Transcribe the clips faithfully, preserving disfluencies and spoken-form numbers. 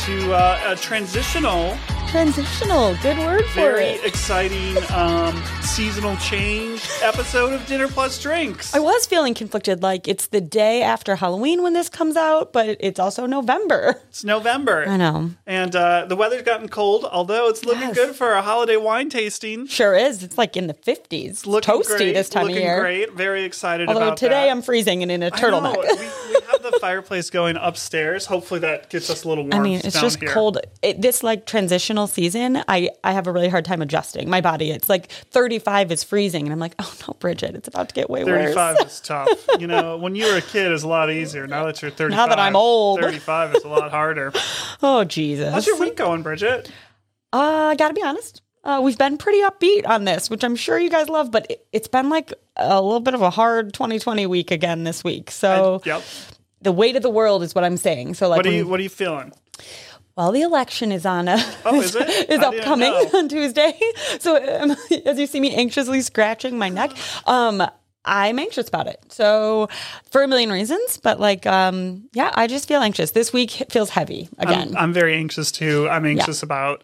to uh, a transitional, transitional, good word for very it. exciting um, seasonal change episode of Dinner Plus Drinks. I was feeling conflicted, like it's the day after Halloween when this comes out, but it's also November. It's November. I know. And uh, the weather's gotten cold, although it's looking Yes. good for a holiday wine tasting. Sure is. It's like in the fifties. It's Looking toasty great, this time looking of year. great. Very excited Although about today that. I'm freezing and in a I turtleneck. know. we, we have the fireplace going upstairs. Hopefully that gets us a little warm. I mean, it's down just here. cold. It, this like transitional season, I, I have a really hard time adjusting my body. It's like thirty-five is freezing, and I'm like, oh no, Bridget, it's about to get way thirty-five worse. is tough. You know, when you were a kid, it's a lot easier. Now that you're thirty-five, Now that I'm old. thirty-five is a lot harder. Oh Jesus! How's your week going, Bridget? Uh, I gotta be honest. Uh, we've been pretty upbeat on this, which I'm sure you guys love, but it, it's been like a little bit of a hard twenty twenty week again this week. So I, yep. the weight of the world is what I'm saying. So like, What are you when- What are you feeling? well, the election is on. A, Oh, is it? is I didn't upcoming know. on Tuesday. So um, as you see me anxiously scratching my neck, um, I'm anxious about it. So for a million reasons, but like, um, yeah, I just feel anxious. This week feels heavy again. I'm, I'm very anxious too. I'm anxious about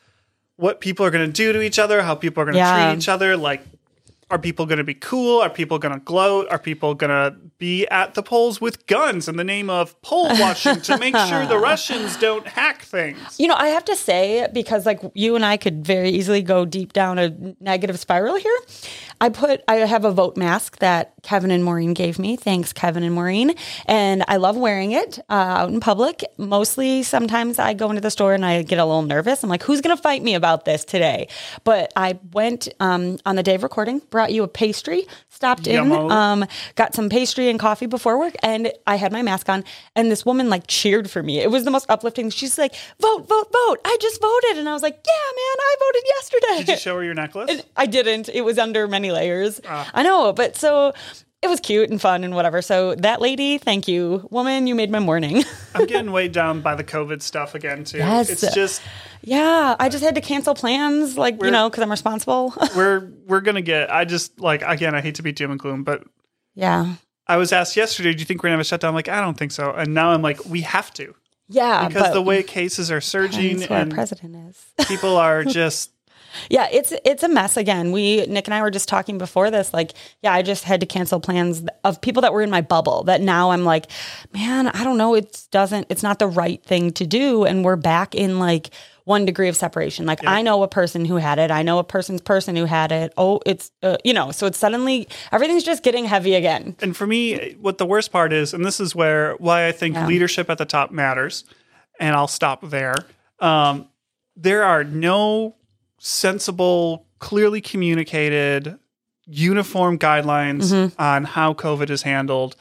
what people are going to do to each other, how people are going to Yeah. treat each other. Like, are people going to be cool? Are people going to gloat? Are people going to be at the polls with guns in the name of poll watching to make sure the Russians don't hack things? You know, I have to say, because like you and I could very easily go deep down a negative spiral here. I put, I have a vote mask that Kevin and Maureen gave me. Thanks, Kevin and Maureen. And I love wearing it uh, out in public. Mostly, sometimes I go into the store and I get a little nervous. I'm like, who's going to fight me about this today? But I went um, on the day of recording, brought you a pastry, stopped in, Yummo. um, got some pastry and coffee before work, and I had my mask on. And this woman like cheered for me. It was the most uplifting. She's like, vote, vote, vote. I just voted. And I was like, yeah, man, I voted yesterday. Did you show her your necklace? I didn't. It was under many layers. I know, but so it was cute and fun and whatever. So that lady, thank you. Woman, you made my morning. I'm getting weighed down by the COVID stuff again, too. Yes. It's just, Yeah, I just had to cancel plans, like, We're- you know, because I'm responsible. we're we're going to get, I just, like, again, I hate to be doom and gloom, but yeah. I was asked yesterday, do you think we're going to have a shutdown? I'm like, I don't think so. And now I'm like, we have to. Yeah. Because but the way cases are surging depends who our and president is. people are just, Yeah, it's it's a mess again. We Nick and I were just talking before this. Like, yeah, I just had to cancel plans of people that were in my bubble. That now I'm like, man, I don't know. It doesn't. It's not the right thing to do. And we're back in like one degree of separation. Like, I know a person who had it. I know a person's person who had it. Oh, it's uh, you know. So it's suddenly everything's just getting heavy again. and for me, what the worst part is, and this is where why I think Yeah. leadership at the top matters, and I'll stop there. Um, there are no sensible, clearly communicated, uniform guidelines Mm-hmm. on how COVID is handled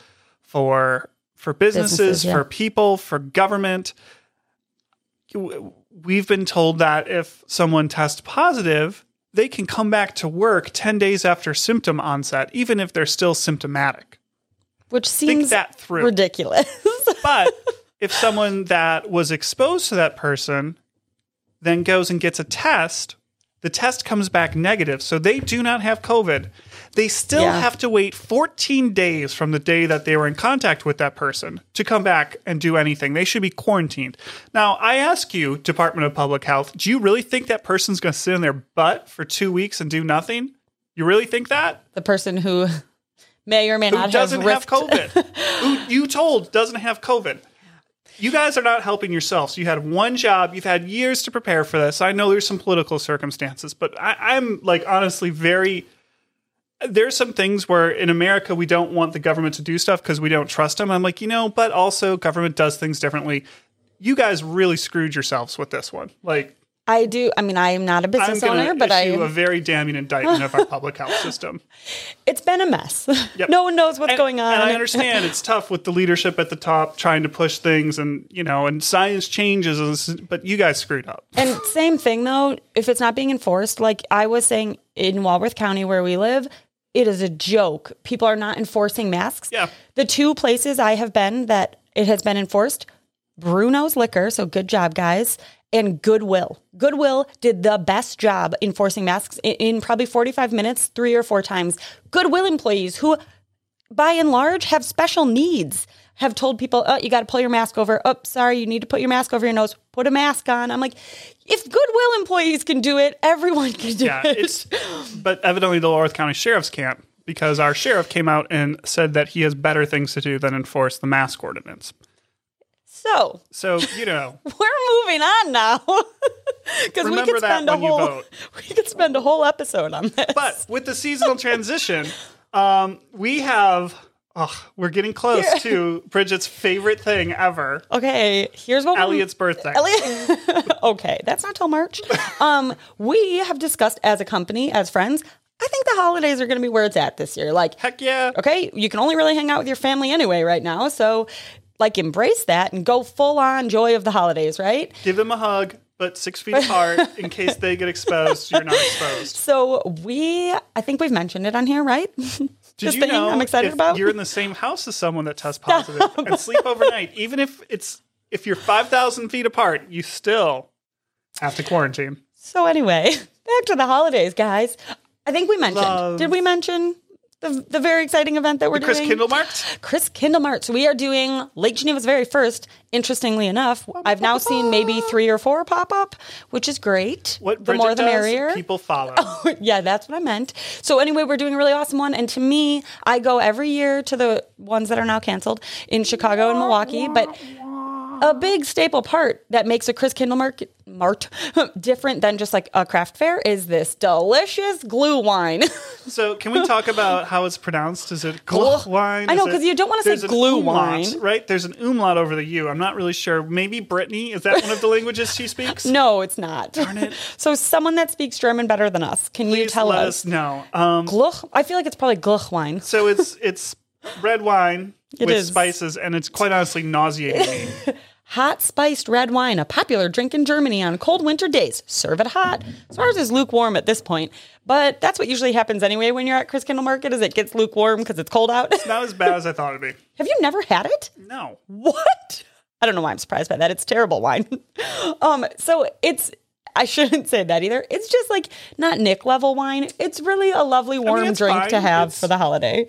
for for businesses, Businesses, yeah. for people, for government. We've been told that if someone tests positive, they can come back to work ten days after symptom onset, even if they're still symptomatic. Which seems that through. ridiculous. But if someone that was exposed to that person then goes and gets a test, the test comes back negative, so they do not have COVID. They still Yeah. have to wait fourteen days from the day that they were in contact with that person to come back and do anything. They should be quarantined. Now, I ask you, Department of Public Health, do you really think that person's going to sit in their butt for two weeks and do nothing? You really think that? The person who may or may Who not doesn't have, have risked- COVID? Who you told doesn't have COVID? You guys are not helping yourselves. You had one job. You've had years to prepare for this. I know there's some political circumstances, but I, I'm like honestly very. There's some things where in America we don't want the government to do stuff because we don't trust them. I'm like, you know, but also government does things differently. You guys really screwed yourselves with this one. Like, I do. I mean, I am not a I'm business going owner, to but I issue a very damning indictment of our public health system. it's been a mess. Yep. No one knows what's And- going on. And I understand it's tough with the leadership at the top trying to push things and, you know, and science changes, but you guys screwed up. And same thing though, if it's not being enforced, like I was saying in Walworth County where we live, it is a joke. People are not enforcing masks. Yeah. The two places I have been that it has been enforced, Bruno's Liquor, so good job, guys, and Goodwill. Goodwill did the best job enforcing masks in, in probably forty-five minutes, three or four times. Goodwill employees who, by and large, have special needs. have told people, oh, you got to pull your mask over. Oh, sorry, you need to put your mask over your nose. Put a mask on. I'm like, if Goodwill employees can do it, everyone can do Yeah, it. it's, but evidently the Lower County sheriffs can't, because our sheriff came out and said that he has better things to do than enforce the mask ordinance. So, So, you know, we're moving on now. Because we remember could that spend a when you whole vote. we could spend a whole episode on this. But with the seasonal transition, um, we have, oh, we're getting close Yeah. to Bridget's favorite thing ever, okay, here's what we- Elliot's birthday. Elliot. Okay, that's not till March. Um, we have discussed as a company, as friends, I think the holidays are going to be where it's at this year. Like, Heck yeah. okay, you can only really hang out with your family anyway right now. So, like, embrace that and go full on joy of the holidays, right? Give them a hug, but six feet apart in case they get exposed. You're not exposed. So, we, I think we've mentioned it on here, right? Did This you thing know I'm excited if about? you're in the same house as someone that tests positive and sleep overnight, even if it's if you're five thousand feet apart, you still have to quarantine. So, anyway, back to the holidays, guys. I think we mentioned, Love. did we mention the, the very exciting event that we're Chris doing? Kindle marked? Chris Kindle Marts. We are doing Lake Geneva's very first. Interestingly enough, I've now seen maybe three or four pop up, which is great. What the Bridget more the does, merrier. people follow. Yeah, that's what I meant. So anyway, we're doing a really awesome one. And to me, I go every year to the ones that are now canceled in Chicago and Milwaukee. But a big staple part that makes a Chris Kindle Mart, Mart different than just like a craft fair is this delicious glue wine. So can we talk about how it's pronounced? Is it glue wine? I know, Is it- 'cause you don't wanna say there's an glue umlaut, wine. right? There's an umlaut over the U. I'm not really sure. Maybe Brittany? Is that one of the languages she speaks? No, it's not. Darn it. So someone that speaks German better than us, can you Please tell let us? us know. Um, Gluch? I feel like it's probably Gluch wine. so it's it's red wine It with is. spices, and it's quite honestly nauseating me. Hot spiced red wine, a popular drink in Germany on cold winter days. Serve it hot. So ours is lukewarm at this point, but that's what usually happens anyway when you're at Chris Kindle Market, is it gets lukewarm because it's cold out. Not as bad as I thought it'd be. Have you never had it? No. What? I don't know why I'm surprised by that. It's terrible wine. um, so it's, I shouldn't say that either. It's just like not Nick level wine. It's really a lovely warm it's drink fine. to have It's- for the holiday.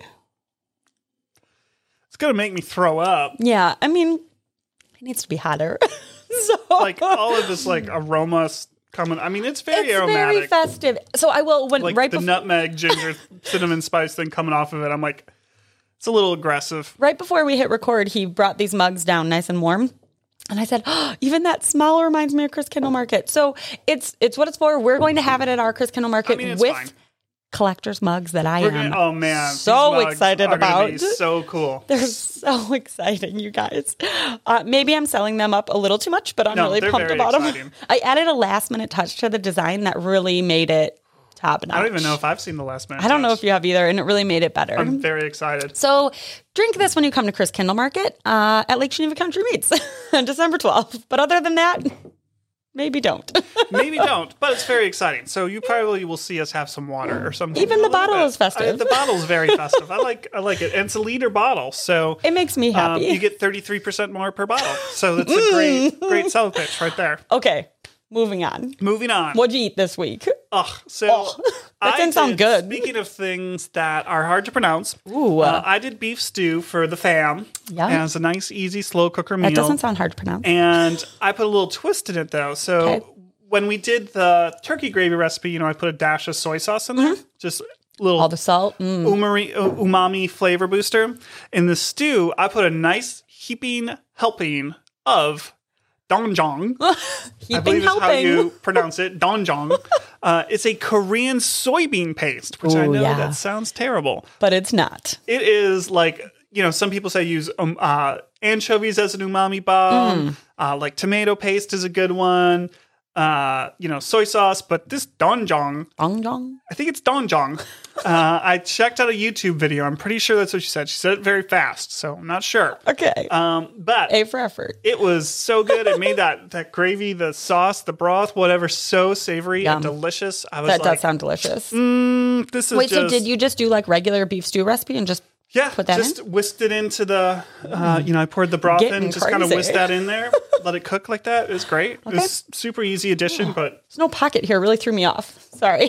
It's gonna make me throw up. Yeah, I mean, it needs to be hotter. so Like all of this like aroma s- coming. I mean, it's very it's aromatic. very festive. So I will when like right the before nutmeg, ginger, cinnamon spice thing coming off of it. I'm like, it's a little aggressive. right before we hit record, he brought these mugs down nice and warm. And I said, oh, even that smell reminds me of Chris Kindle Market. So it's it's what it's for. We're going to have it at our Chris Kindle Market I mean, it's with fine. collector's mugs that I We're am. gonna, oh man, so these mugs excited are gonna be about. so cool. They're so exciting, you guys. Uh, maybe I'm selling them up a little too much, but I'm No, really they're pumped very about exciting. them. I added a last minute touch to the design that really made it top notch. I don't even know if I've seen the last minute. I don't know touch. if you have either, and it really made it better. I'm very excited. So drink this when you come to Chris Kindle Market uh, at Lake Geneva Country Meats on December twelfth. But other than that, maybe don't. Maybe don't, but it's very exciting. So you probably will see us have some water or something. Even the A little bottle bit. is festive. I- the bottle is very festive. I like I like it. And it's a liter bottle, so It makes me um, happy. you get thirty-three percent more per bottle. So that's a great great sell pitch right there. Okay, moving on. Moving on. What'd you eat this week? Ugh, so Oh, that I didn't sound did- good. Speaking of things that are hard to pronounce, Ooh. uh, I did beef stew for the fam. Yum. As a nice, easy, slow cooker meal. That doesn't sound hard to pronounce. And I put a little twist in it though. So Okay. when we did the turkey gravy recipe, you know, I put a dash of soy sauce in there, just a little Mm-hmm. All the salt. Mm. umari, uh, umami flavor booster. In the stew, I put a nice heaping helping of doenjang. I Heaping believe is how helping. you pronounce it, doenjang. Uh, it's a Korean soybean paste, which I Ooh, know yeah. that sounds terrible. But it's not. It is like, you know, some people say use um, uh, anchovies as an umami bomb. Mm. Uh, like tomato paste is a good one. Uh, you know, soy sauce. But this doenjang, Dong dong. I think it's doenjang. uh, I checked out a YouTube video. I'm pretty sure that's what she said. She said it very fast, so I'm not sure. Okay. Um, but A for effort. it was so good. It made that that gravy, the sauce, the broth, whatever, so savory Yum. and delicious. I was That like, does sound delicious. mm, this is Wait, so just, did you just do like regular beef stew recipe and just yeah, put that just in? whisked it into the, uh, you know, I poured the broth Getting in, just kind of crazy. whisked that in there, let it cook like that. It was great. It was super easy addition, but There's no pocket here. Really threw me off. Sorry.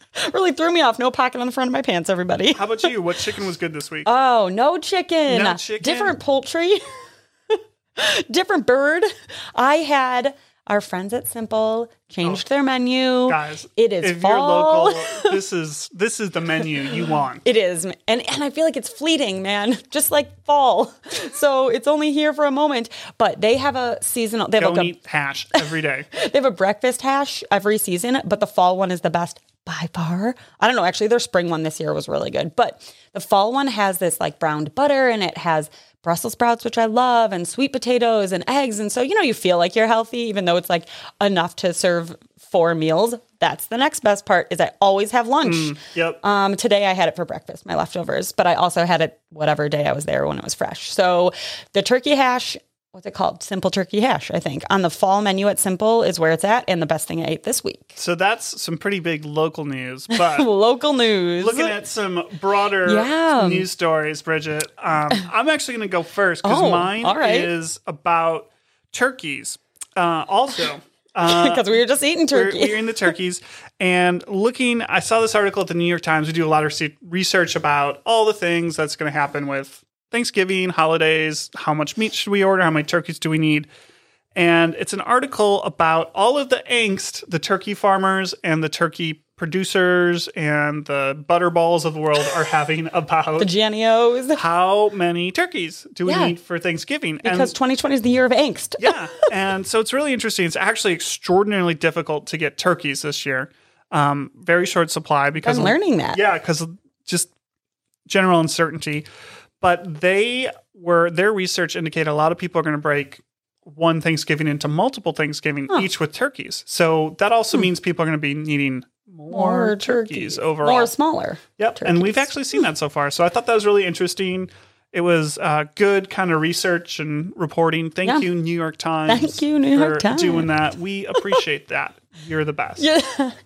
Really threw me off. No pocket on the front of my pants, everybody. How about you? What chicken was good this week? Oh, no chicken. No chicken? Different poultry. Different bird. I had our friends at Simple changed oh. their menu. Guys, it is if fall. you're local, this is this is the menu you want. It is. And and I feel like it's fleeting, man. Just like fall. So it's only here for a moment. But they have a seasonal. They have Don't like eat a, hash every day. They have a breakfast hash every season, but the fall one is the best by far. I don't know. Actually, their spring one this year was really good. But the fall one has this like browned butter and it has Brussels sprouts, which I love, and sweet potatoes and eggs. And so, you know, you feel like you're healthy, even though it's like enough to serve four meals. That's the next best part is I always have lunch. Mm, yep. Um, today I had it for breakfast, my leftovers, but I also had it whatever day I was there when it was fresh. So the turkey hash, what's it called? Simple turkey hash, I think. On the fall menu at Simple is where it's at, and the best thing I ate this week. So that's some pretty big local news, but local news. Looking at some broader yeah. news stories, Bridget, um, I'm actually going to go first because oh, mine right. is about turkeys. Uh, also, because uh, we were just eating turkey. We're, we're eating the turkeys, and looking. I saw this article at the New York Times. We do a lot of research about all the things that's going to happen with Thanksgiving, holidays, how much meat should we order, how many turkeys do we need? And it's an article about all of the angst the turkey farmers and the turkey producers and the butterballs of the world are having about the G N E Os. How many turkeys do we yeah. need for Thanksgiving? Because and, twenty twenty is the year of angst. Yeah. And so it's really interesting. It's actually extraordinarily difficult to get turkeys this year. Um, very short supply because I'm learning that. Yeah, because just general uncertainty. But they were, their research indicated a lot of people are going to break one Thanksgiving into multiple Thanksgiving, huh. each with turkeys. So that also hmm. means people are going to be needing more, more turkeys, turkeys overall. More smaller. Yep. Turkeys. And we've actually seen that so far. So I thought that was really interesting. It was uh, good kind of research and reporting. Thank yeah. you, New York Times. Thank you, New York Times. For doing that. We appreciate that. You're the best. Yeah.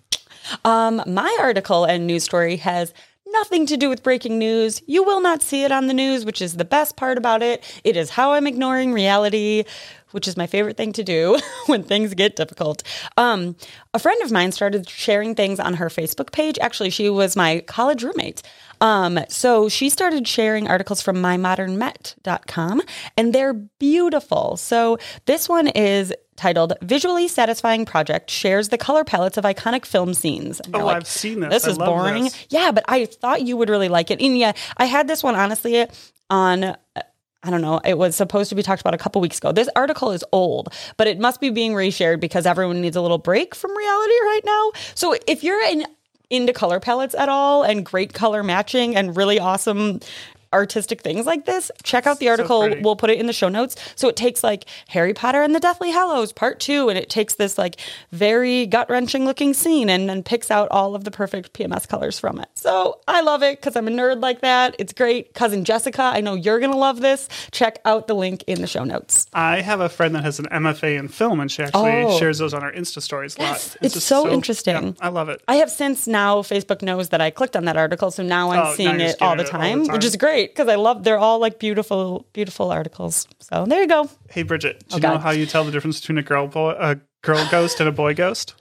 Um, my article and news story has nothing to do with breaking news. You will not see it on the news, which is the best part about it. It is how I'm ignoring reality, which is my favorite thing to do when things get difficult. Um, a friend of mine started sharing things on her Facebook page. Actually, she was my college roommate. Um, so she started sharing articles from my modern met dot com, and they're beautiful. So this one is titled Visually Satisfying Project Shares the Color Palettes of Iconic Film Scenes. Oh, like, I've seen this. This I is boring. This. Yeah, but I thought you would really like it. And yeah, I had this one, honestly, on... I don't know. It was supposed to be talked about a couple weeks ago. This article is old, but it must be being reshared because everyone needs a little break from reality right now. So if you're in, into color palettes at all and great color matching and really awesome artistic things like this, check out the article. So we'll put it in the show notes. So it takes like Harry Potter and the Deathly Hallows part two, and it takes this like very gut-wrenching looking scene and then picks out all of the perfect P M S colors from it. So I love it because I'm a nerd like that. It's great. Cousin Jessica, I know you're going to love this. Check out the link in the show notes. I have a friend that has an M F A in film, and she actually oh. shares those on her Insta stories a yes, lot. It's, it's so, so interesting. Yeah, I love it. I have since now, Facebook knows that I clicked on that article, so now I'm oh, seeing now it all the, it time, all the time, which is great. Because I love, they're all like beautiful, beautiful articles. So there you go. Hey, Bridget, do oh, you God. know how you tell the difference between a girl boy, a girl ghost and a boy ghost?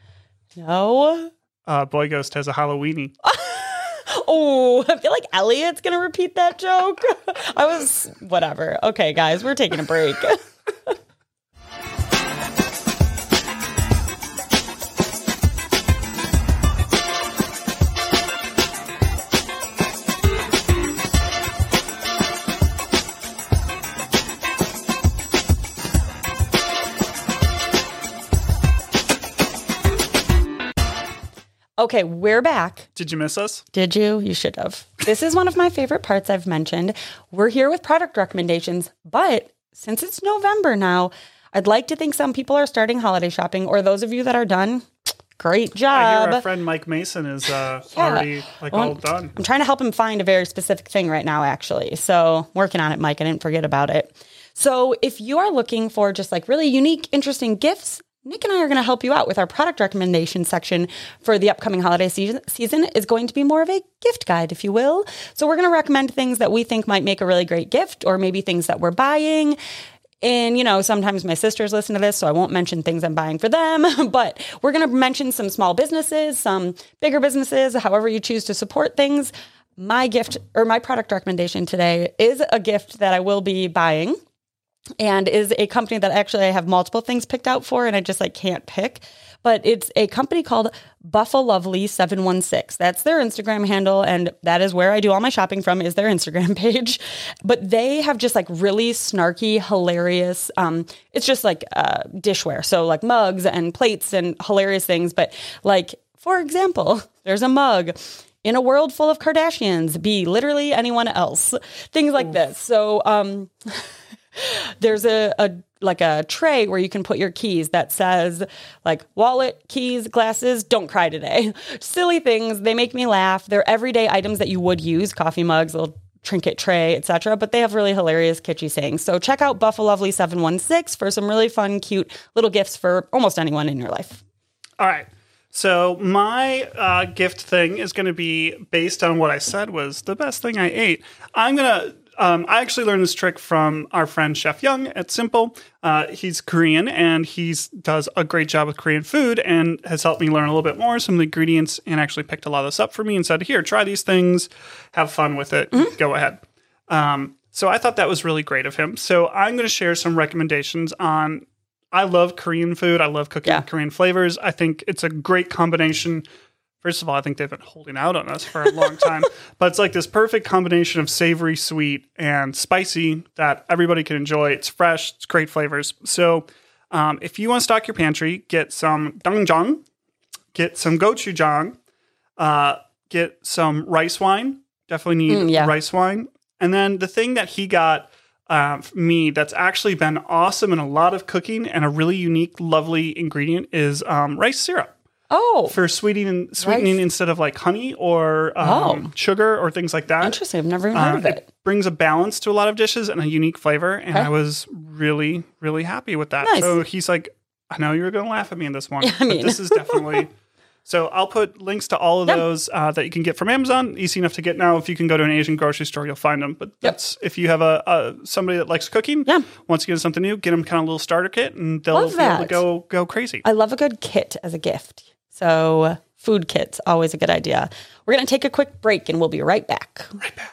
No. Uh, boy ghost has a Halloweenie. Oh, I feel like Elliot's going to repeat that joke. I was, whatever. Okay, guys, we're taking a break. Okay, we're back. Did you miss us? Did you? You should have. This is one of my favorite parts I've mentioned. We're here with product recommendations, but since it's November now, I'd like to think some people are starting holiday shopping, or those of you that are done, great job. I hear our friend Mike Mason is uh, yeah. already like well, all done. I'm trying to help him find a very specific thing right now, actually. So working on it, Mike. I didn't forget about it. So if you are looking for just like really unique, interesting gifts, Nick and I are going to help you out with our product recommendation section for the upcoming holiday season. Season is going to be more of a gift guide, if you will. So we're going to recommend things that we think might make a really great gift, or maybe things that we're buying. And, you know, sometimes my sisters listen to this, so I won't mention things I'm buying for them, but we're going to mention some small businesses, some bigger businesses, however you choose to support things. My gift or my product recommendation today is a gift that I will be buying and is a company that actually I have multiple things picked out for and I just like can't pick. But it's a company called Buffalovely seven one six. That's their Instagram handle, and that is where I do all my shopping from, is their Instagram page. But they have just like really snarky, hilarious, um, it's just like uh, dishware. So like mugs and plates and hilarious things. But like, for example, there's a mug. In a world full of Kardashians, be literally anyone else. Things like Oof. This. So um, there's a, a like a tray where you can put your keys that says like wallet, keys, glasses, don't cry today. Silly things. They make me laugh. They're everyday items that you would use, coffee mugs, little trinket tray, et cetera. But they have really hilarious, kitschy sayings. So check out Buffalovely seven one six for some really fun, cute little gifts for almost anyone in your life. All right. So my uh, gift thing is going to be based on what I said was the best thing I ate. I'm going to Um, I actually learned this trick from our friend Chef Young at Simple. Uh, he's Korean and he does a great job with Korean food and has helped me learn a little bit more, some of the ingredients, and actually picked a lot of this up for me and said, here, try these things, have fun with it, mm-hmm. go ahead. Um, so I thought that was really great of him. So I'm going to share some recommendations on, I love Korean food. I love cooking yeah. with Korean flavors. I think it's a great combination. First of all, I think they've been holding out on us for a long time, but it's like this perfect combination of savory, sweet, and spicy that everybody can enjoy. It's fresh, it's great flavors. So um, if you want to stock your pantry, get some doenjang, get some gochujang, uh, get some rice wine. Definitely need mm, yeah. rice wine. And then the thing that he got uh, me that's actually been awesome in a lot of cooking and a really unique, lovely ingredient is um, rice syrup. Oh, for sweetening, sweetening right. instead of like honey or um, oh. sugar or things like that. Interesting. I've never even heard uh, of it. It brings a balance to a lot of dishes and a unique flavor. And okay. I was really, really happy with that. Nice. So he's like, I know you're going to laugh at me in this one, yeah, I mean. But this is definitely. So I'll put links to all of yep. those uh, that you can get from Amazon. Easy enough to get now. If you can go to an Asian grocery store, you'll find them. But that's yep. if you have a, a somebody that likes cooking, yeah. wants to get something new, get them kind of a little starter kit, and they'll love be that. able to go go crazy. I love a good kit as a gift. So food kits, always a good idea. We're going to take a quick break and we'll be right back. Right back.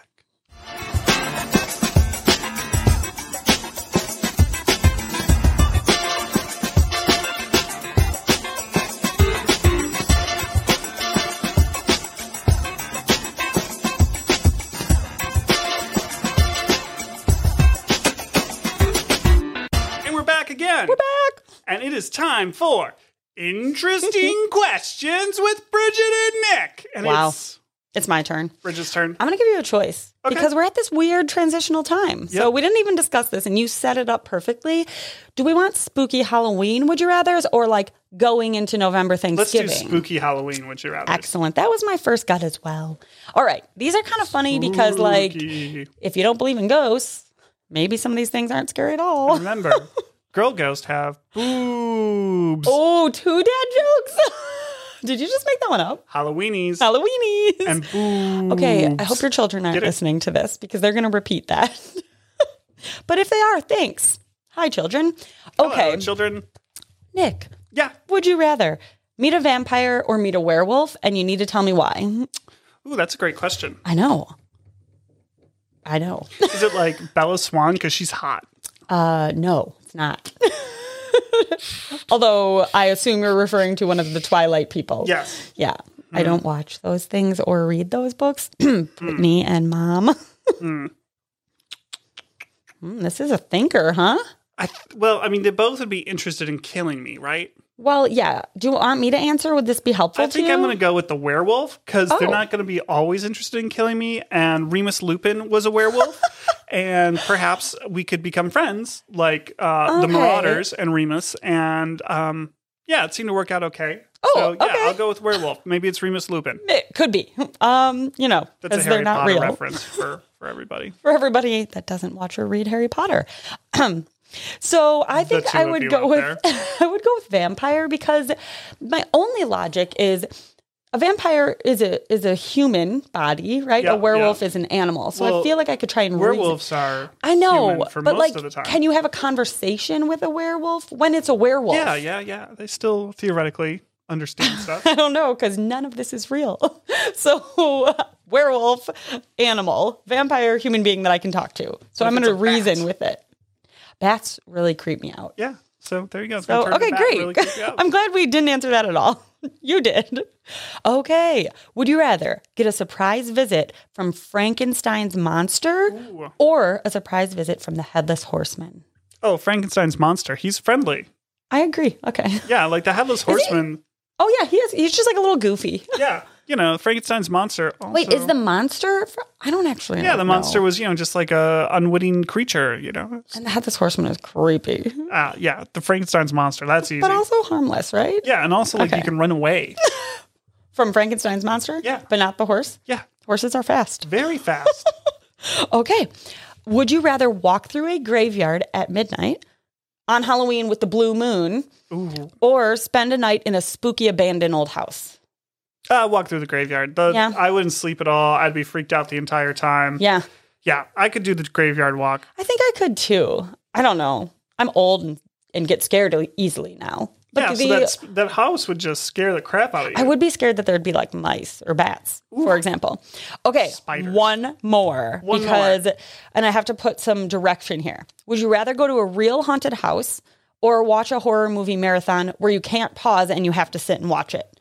And we're back again. We're back. And it is time for Interesting Questions with Bridget and Nick. And wow. It's, it's my turn. Bridget's turn. I'm going to give you a choice okay. because we're at this weird transitional time. Yep. So we didn't even discuss this and you set it up perfectly. Do we want spooky Halloween, would you rathers, or like going into November Thanksgiving? Let's do spooky Halloween, would you rathers. Excellent. That was my first gut as well. All right. These are kind of funny spooky. Because like if you don't believe in ghosts, maybe some of these things aren't scary at all. And remember, girl ghosts have boobs. Oh, two dad jokes. Did you just make that one up? Halloweenies. Halloweenies. And boobs. Okay, I hope your children aren't listening to this because they're going to repeat that. But if they are, thanks. Hi, children. Okay. Hello, children. Nick. Yeah. Would you rather meet a vampire or meet a werewolf? And you need to tell me why. Ooh, that's a great question. I know. I know. Is it like Bella Swan because she's hot? Uh, no, it's not. Although I assume you're referring to one of the Twilight people. Yes. Yeah. Mm. I don't watch those things or read those books. Brittany mm. and Mom. mm. Mm, this is a thinker, huh? I th- well, I mean, they both would be interested in killing me, right? Well, yeah. Do you want me to answer? Would this be helpful I think to you? I'm going to go with the werewolf because oh. they're not going to be always interested in killing me. And Remus Lupin was a werewolf. And perhaps we could become friends like uh, okay. the Marauders and Remus. And um, yeah, it seemed to work out okay. Oh, so yeah, okay. I'll go with werewolf. Maybe it's Remus Lupin. It could be. Um, you know, that's a Harry they're not Potter real. reference for, for everybody. For everybody that doesn't watch or read Harry Potter. So I think I would go with I would go with vampire because my only logic is a vampire is a is a human body, right? Yeah, a werewolf yeah. is an animal. So Well, I feel like I could try and werewolves reason. are I know, human for but most like, of the time. can you have a conversation with a werewolf when it's a werewolf? Yeah, yeah, yeah. They still theoretically understand stuff. I don't know, because none of this is real. So, werewolf, animal, vampire, human being that I can talk to. So What I'm if going it's to a reason bat? with it. Bats really creep me out. Yeah. So there you go. So, Vampire okay, bat great. really creeped you out. I'm glad we didn't answer that at all. You did. Okay. Would you rather get a surprise visit from Frankenstein's monster Ooh. or a surprise visit from the Headless Horseman? Oh, Frankenstein's monster. He's friendly. I agree. Okay. Yeah, like the Headless Horseman. Oh, yeah. He is. He's just like a little goofy. Yeah. You know, Frankenstein's monster. Also, Wait, is the monster? fr- I don't actually Yeah, know. the monster was, you know, just like a unwitting creature, you know? And the Headless Horseman is creepy, Uh, yeah, the Frankenstein's monster. That's easy. but also harmless, right? Yeah, and also like Okay. you can run away. From Frankenstein's monster? Yeah. But not the horse? Yeah, Horses are fast. very fast. Okay. Would you rather walk through a graveyard at midnight on Halloween with the blue moon Ooh. or spend a night in a spooky abandoned old house? Uh, walk through the graveyard. The, Yeah. I wouldn't sleep at all. I'd be freaked out the entire time. Yeah. Yeah, I could do the graveyard walk. I think I could too. I don't know. I'm old and, and get scared easily now. But yeah, the, so that's, that house would just scare the crap out of you. I would be scared that there'd be like mice or bats, for example. Okay, Spiders. one more One because, and I have to put some direction here. Would you rather go to a real haunted house or watch a horror movie marathon where you can't pause and you have to sit and watch it?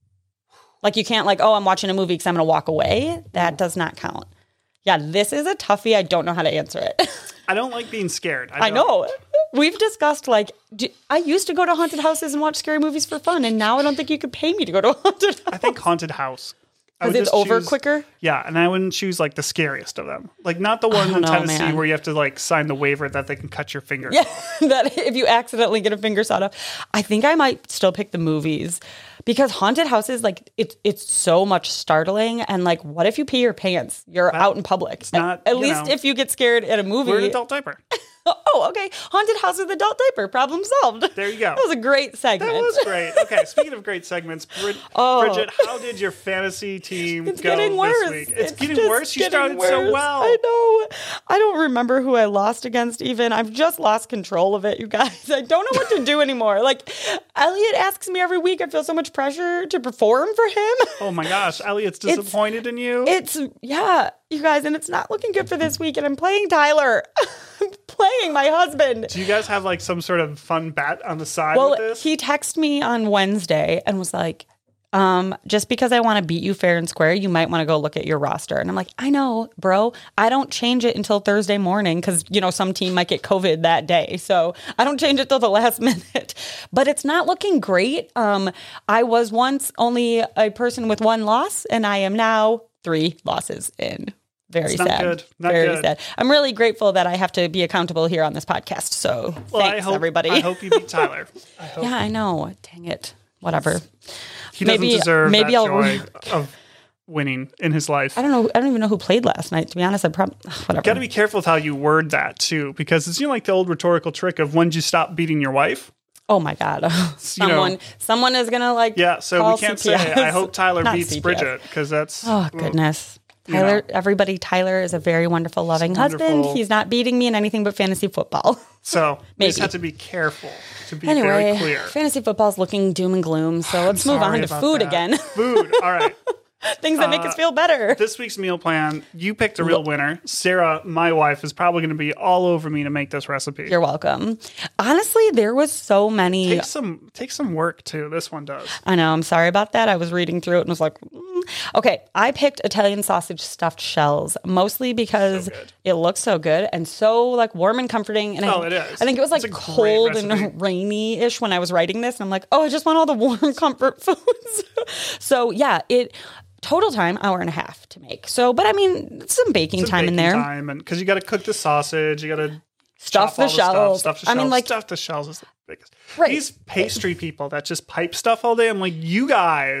Like you can't like, oh, I'm watching a movie because I'm going to walk away. That does not count. Yeah, this is a toughie. I don't know how to answer it. I don't like being scared. I don't. know. We've discussed like, do, I used to go to haunted houses and watch scary movies for fun, and now I don't think you could pay me to go to a haunted house. I think haunted house. I would Because it's just over choose- quicker. Yeah, and I wouldn't choose like the scariest of them. Like not the one don't in know, Tennessee man. where you have to like sign the waiver that they can cut your fingers. Yeah, that if you accidentally get a finger sawed off. I think I might still pick the movies because haunted houses, like it's it's so much startling. And like, what if you pee your pants? You're out in public. It's not, At you least know, if you get scared at a movie. We're an adult diaper. Oh, okay. Haunted house with adult diaper. Problem solved. There you go. That was a great segment. That was great. Okay, speaking of great segments, Brid- Oh. Bridget, how did your fantasy team It's go getting worse. this week? It's, getting just worse. You getting started so worse. well. I know. I don't remember who I lost against even. I've just lost control of it, you guys. I don't know what to do anymore. Like, Elliot asks me every week. I feel so much pressure to perform for him. Oh my gosh, Elliot's disappointed in you. It's, yeah, you guys, and it's not looking good for this week. And I'm playing Tyler. I'm playing my husband. Do you guys have like some sort of fun bet on the side Well, with this? he texted me on Wednesday and was like, um, just because I want to beat you fair and square, you might want to go look at your roster. And I'm like, I know, bro. I don't change it until Thursday morning because, you know, some team might get COVID that day. So I don't change it till the last minute. But it's not looking great. Um, I was once only a person with one loss, and I am now three losses in. Very It's not sad. good. Not Very good. sad. I'm really grateful that I have to be accountable here on this podcast. So well, thanks, I hope, everybody. I hope you beat Tyler. I hope Yeah, I know. Dang it. Whatever. he doesn't maybe- deserve maybe that I'll- joy of winning in his life. I don't know. I don't even know who played last night. To be honest, I probably whatever. Got to be careful with how you word that too, because it's you know like the old rhetorical trick of when did you stop beating your wife? Oh my god. someone, someone is gonna like. Yeah, so call we can't C P S. say I hope Tyler Not beats C P S. Bridget because that's Oh goodness. Tyler, know. everybody, Tyler is a very wonderful, loving husband. wonderful. He's not beating me in anything but fantasy football. So we just Maybe. have to be careful to be Anyway, very clear. fantasy football is looking doom and gloom. So let's move Sorry on to about food that. again. Food. All right. Things that make us feel better. This week's meal plan, you picked a real winner. Sarah, my wife, is probably going to be all over me to make this recipe. You're welcome. Honestly, there was so many. Take some take some work too. This one does. I know. I'm sorry about that. I was reading through it and was like, mm. Okay, I picked Italian sausage stuffed shells mostly because So good. it looks so good and so like warm and comforting. And Oh, I, it is. I think it was like It's a great cold recipe. and rainy-ish when I was writing this. And I'm like, oh, I just want all the warm comfort foods. So yeah, it total time hour and a half to make. So, but I mean, some baking Some time in baking there. time, and because you got to cook the sausage, you got to Stuff the shells. Stuff, stuff the I shells. mean, like- stuff the shells is the biggest. Right. These pastry people that just pipe stuff all day. I'm like, you guys.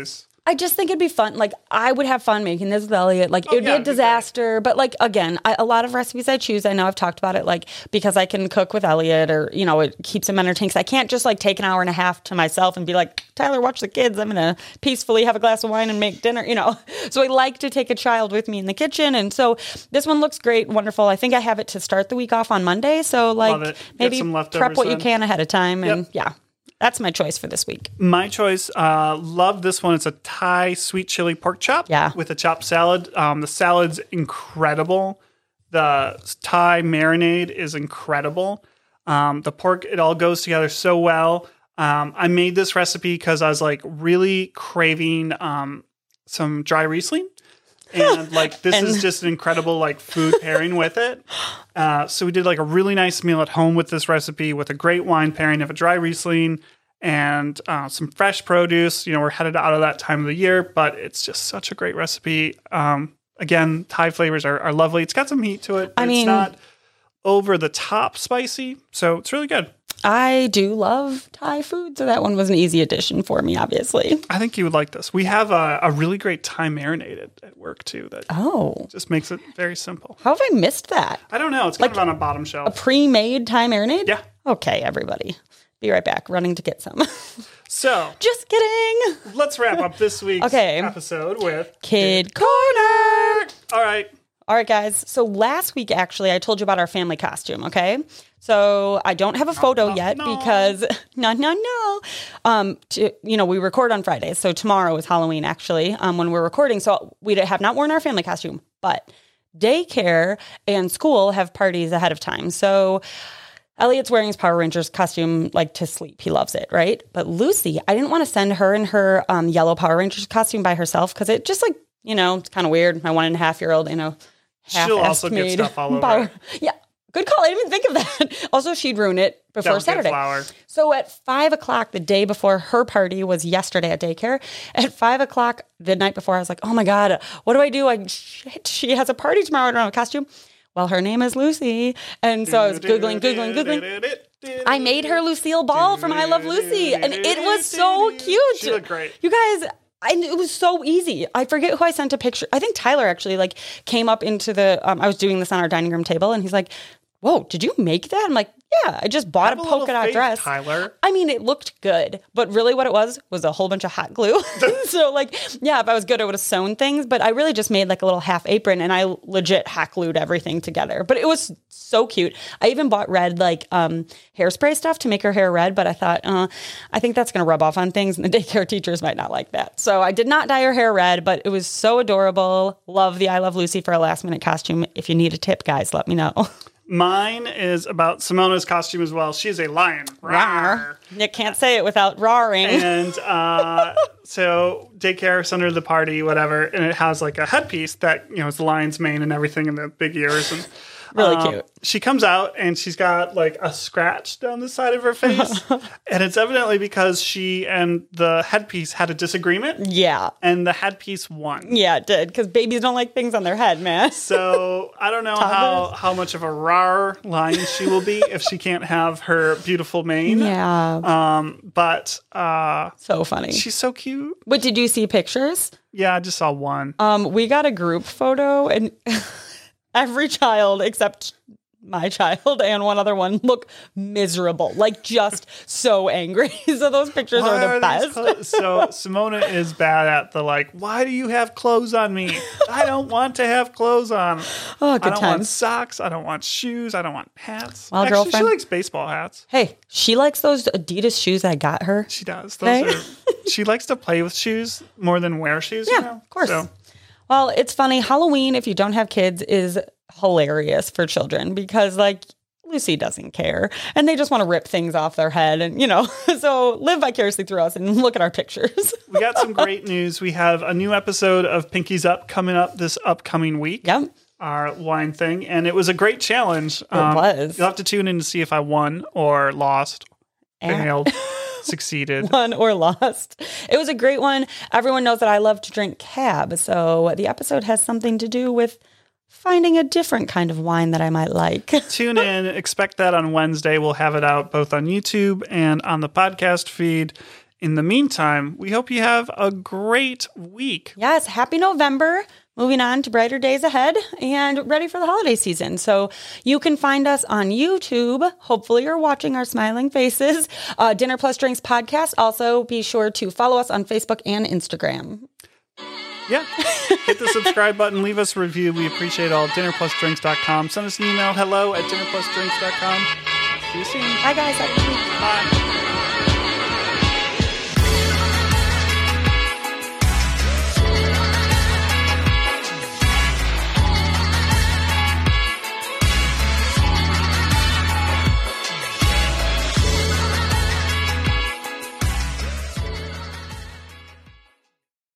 I just think it'd be fun. Like, I would have fun making this with Elliot. Like, Oh, it would yeah, be a it'd be disaster. But, like, again, I, a lot of recipes I choose, I know I've talked about it, like, because I can cook with Elliot or, you know, it keeps him entertained. 'Cause I can't just, like, take an hour and a half to myself and be like, Tyler, watch the kids. I'm going to peacefully have a glass of wine and make dinner, you know. So I like to take a child with me in the kitchen. And so this one looks great, wonderful. I think I have it to start the week off on Monday. So, Love like, it. Get maybe some leftovers prep what you then. can ahead of time. And, Yep. yeah. That's my choice for this week. My choice, uh, love this one. It's a Thai sweet chili pork chop Yeah. with a chopped salad. Um, the salad's incredible. The Thai marinade is incredible. Um, the pork, it all goes together so well. Um, I made this recipe because I was like really craving um, some dry Riesling. And like this And- is just an incredible like food pairing with it. Uh, so we did like a really nice meal at home with this recipe with a great wine pairing of a dry Riesling and uh, some fresh produce. You know, we're headed out of that time of the year, but it's just such a great recipe. Um, again, Thai flavors are, are lovely. It's got some heat to it, but I it's mean- not over the top spicy. So it's really good. I do love Thai food, so that one was an easy addition for me, obviously. I think you would like this. We have a, a really great Thai marinade at, at work too that Oh, just makes it very simple. how have I missed that? I don't know. It's kind of on a bottom shelf. Pre-made Thai marinade? Yeah. Okay, everybody. Be right back. Running to get some. So Just kidding. let's wrap up this week's Okay. episode with Kid Corner. All right. All right, guys. So last week, actually, I told you about our family costume, okay? So I don't have a photo no, yet no. because, no, no, no. Um, to, you know, we record on Fridays. So tomorrow is Halloween, actually, um, when we're recording. So we have not worn our family costume, but daycare and school have parties ahead of time. So Elliot's wearing his Power Rangers costume like to sleep. He loves it, right? But Lucy, I didn't want to send her in her um, yellow Power Rangers costume by herself because it just like, you know, it's kind of weird. My one and a half year old, you know, She'll also get made stuff all over Power- it. Yeah. Good call. I didn't even think of that. Also, she'd ruin it before Delicate Saturday. flower. So at five o'clock, the day before her party was yesterday at daycare, at five o'clock the night before, I was like, oh my God, what do I do? I, shit, she has a party tomorrow. I don't have a costume. Well, her name is Lucy. And so I was Googling, Googling, Googling. I made her Lucille Ball from I Love Lucy, and it was so cute. She looked great. You guys, I, it was so easy. I forget who I sent a picture. I think Tyler actually like came up into the, um, I was doing this on our dining room table, and he's like, whoa, did you make that? I'm like, yeah, I just bought Have a a little polka dot faith, dress. Tyler. I mean, it looked good, but really what it was was a whole bunch of hot glue. So like, yeah, if I was good, I would have sewn things, but I really just made like a little half apron and I legit hot glued everything together. But it was so cute. I even bought red like um, hairspray stuff to make her hair red, but I thought, uh, I think that's going to rub off on things and the daycare teachers might not like that. So I did not dye her hair red, but it was so adorable. Love the I Love Lucy for a last minute costume. If you need a tip, guys, let me know. Mine is about Simona's costume as well. She's a lion. Rawr. Nick can't say it without roaring. And uh, so daycare under the party, whatever, and it has like a headpiece that, you know, is the lion's mane and everything and the big ears. And Really um, cute. She comes out and she's got like a scratch down the side of her face. And it's evidently because she and the headpiece had a disagreement Yeah. and the headpiece won. Yeah, it did. Because babies don't like things on their head, man. So I don't know how, Toddlers. how much of a rar lion she will be if she can't have her beautiful mane. Yeah. Um, but uh, So funny. she's so cute. But did you see pictures? Yeah, I just saw one. Um, we got a group photo, and every child except my child and one other one look miserable, like just so angry. So those pictures Why are the are these best. clothes- so Simona is bad at the like, why do you have clothes on me? I don't want to have clothes on. Oh, I good don't want times. socks. I don't want shoes. I don't want hats. Well, Actually, girlfriend- she likes baseball hats. Hey, she likes those Adidas shoes I got her. She does. Those Hey. are, she likes to play with shoes more than wear shoes. Yeah, you know? of course. So, Well, it's funny. Halloween, if you don't have kids, is hilarious for children because, like, Lucy doesn't care and they just want to rip things off their head. And, you know, so live vicariously through us and look at our pictures. we got some great news. We have a new episode of Pinky's Up coming up this upcoming week. Yep. Our wine thing. And it was a great challenge. It was. You'll have to tune in to see if I won or lost, And- failed, succeeded. Won or lost. It was a great one. Everyone knows that I love to drink cab. So the episode has something to do with finding a different kind of wine that I might like. Tune in. Expect that on Wednesday. We'll have it out both on YouTube and on the podcast feed. In the meantime, we hope you have a great week. Yes, happy November. Moving on to brighter days ahead and ready for the holiday season. So you can find us on YouTube. Hopefully you're watching our smiling faces. Uh, Dinner Plus Drinks podcast. Also be sure to follow us on Facebook and Instagram. Yeah. Hit the subscribe button. Leave us a review. We appreciate it all. dinner plus drinks dot com. Send us an email. Hello at dinner plus drinks dot com. See you soon. Bye, guys. Have a good week. Bye.